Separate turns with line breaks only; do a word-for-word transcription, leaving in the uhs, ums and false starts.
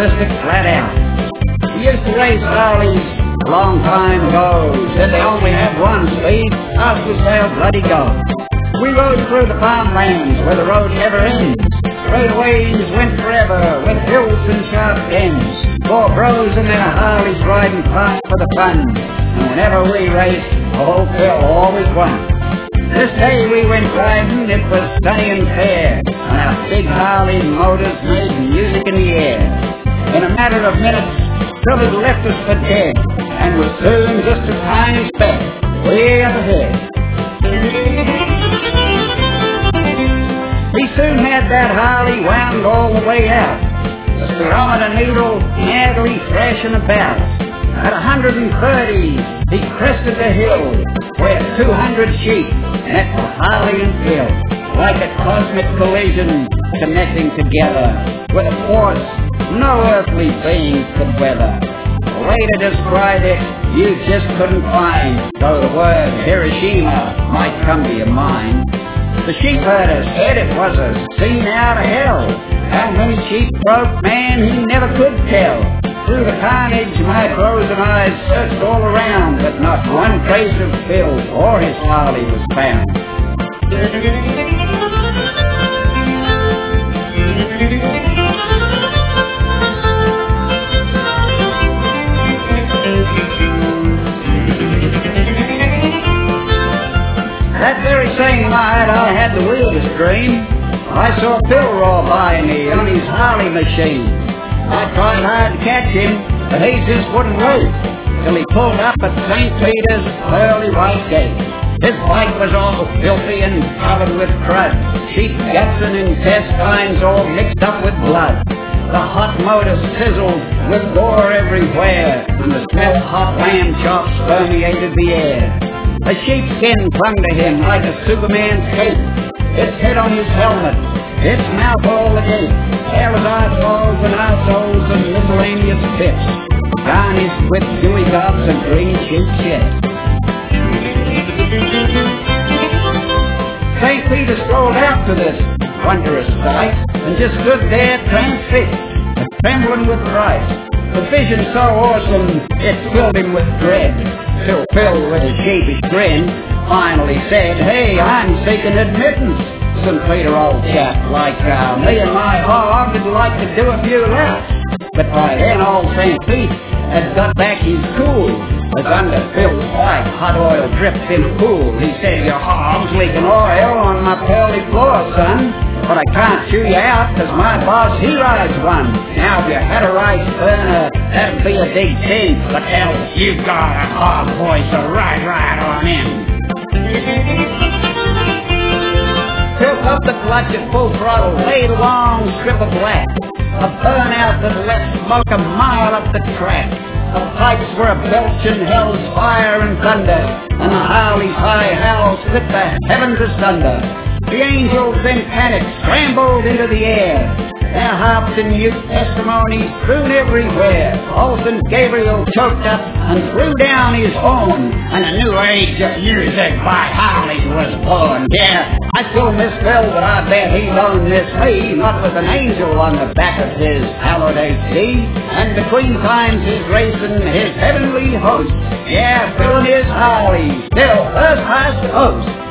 ballistic flat out. He used to race Harleys a long time ago. Said they only have one speed. Us was their bloody go. We rode through the farmlands where the road never ends. Straightaways went forever with hills and sharp bends. Four bros and their Harleys riding fast for the fun. And whenever we raced, the whole Phil always won. This day we went riding, it was sunny and fair, and our big Harley motors made music in the air. In a matter of minutes, Phil had left us for dead, and was soon just a tiny speck way up ahead. We soon had that Harley wound all the way out, the speedometer needle madly thrashing about. At one hundred thirty, he crested the hill where two hundred sheep met with Harley and Phil, like a cosmic collision connecting together with a force no earthly being could weather. A way to describe it you just couldn't find, though the word Hiroshima might come to your mind. The sheep herder said it was a scene out of hell. How many sheep broke, man, he never could tell. Through the carnage, my frozen eyes searched all around, but not one trace of Phil or his Harley was found. That very same night I had the weirdest dream. I saw Phil roll by me on his Harley machine. I tried hard to catch him, but he just wouldn't wait, till he pulled up at Saint Peter's pearly white gate. His bike was all filthy and covered with crud, sheep guts and intestines all mixed up with blood. The hot motor sizzled with gore everywhere, and the smell of hot lamb chops permeated the air. A sheepskin clung to him like a Superman's cape, its head on his helmet, its mouth all agape. There was eyeballs and eyesoles and miscellaneous bits, garnished with dewy gobs and green sheep shit. Saint Peter strolled out to this wondrous sight, and just stood there transfixed, trembling with fright. The vision so awesome, it filled him with dread, till Phil, with a sheepish grin, finally said, "Hey, I'm seeking admittance, Saint Peter, old chap, like uh, me and my hog would like to do a few laps." But by then old Saint Pete had got back his cool, as under Phil's pipe hot oil dripped in a pool. He said, "Your hog's leaking oil on my pearly floor, son, but I can't chew you out, cause my boss, he rides one. Now if you had a rice burner, that'd be a big thing, but hell, you've got a hog voice, so ride right on in." Phil up the clutch at full throttle, laid a long strip of black, a burnout that left smoke a mile up the track. The pipes were belching hell's fire and thunder, and the Harley's high howls split the heavens asunder. The angels in panic scrambled into the air. Their harps and mute testimonies crooned everywhere. Olsen Gabriel choked up and threw down his horn, and a new age of music by Harley was born. Yeah, I still miss Phil, but I bet he don't miss me, not with an angel on the back of his hallowed H D, and between times he's racing his heavenly host. Yeah, Phil and his Harley, still first class host.